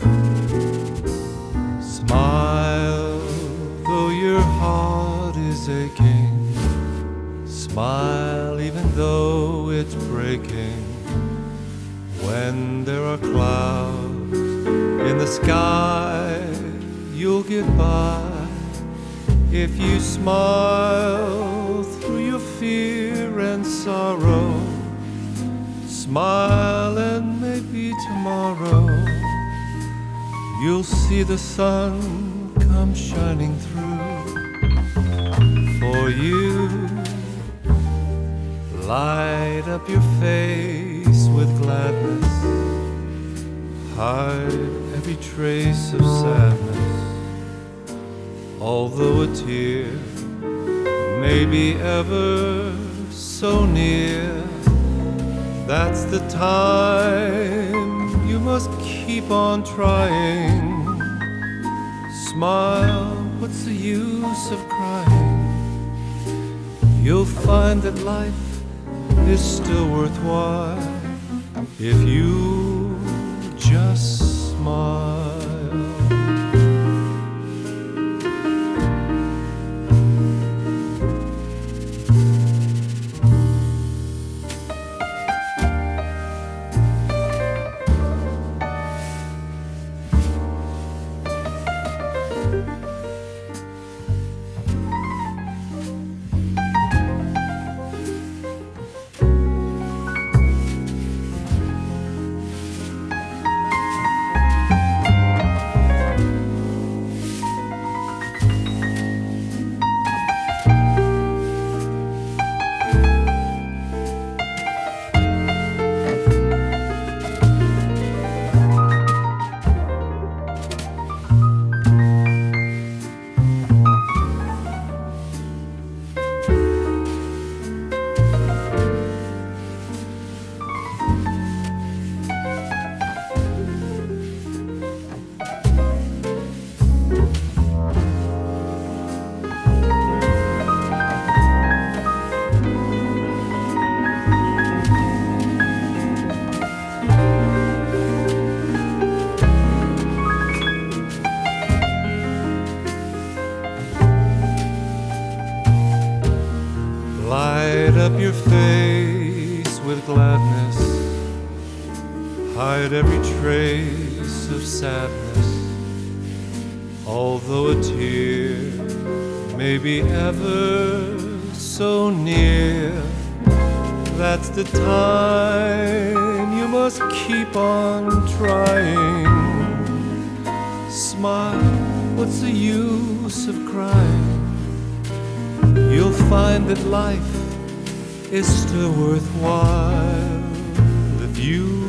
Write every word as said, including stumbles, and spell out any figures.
Smile, though your heart is aching. Smile, even though it's breaking. When there are clouds in the sky, you'll get by. If you smile through your fear and sorrow, smile and maybe tomorrow you'll see the sun come shining through for you. Light up your face with gladness. Hide every trace of sadness. Although a tear may be ever so near, that's the time you must keep on trying. Smile, what's the use of crying? You'll find that life is still worthwhile if you just smile. Light up your face with gladness. Hide every trace of sadness. Although a tear may be ever so near, that's the time you must keep on trying. Smile, what's the use of crying? You'll find that life is still worthwhile if you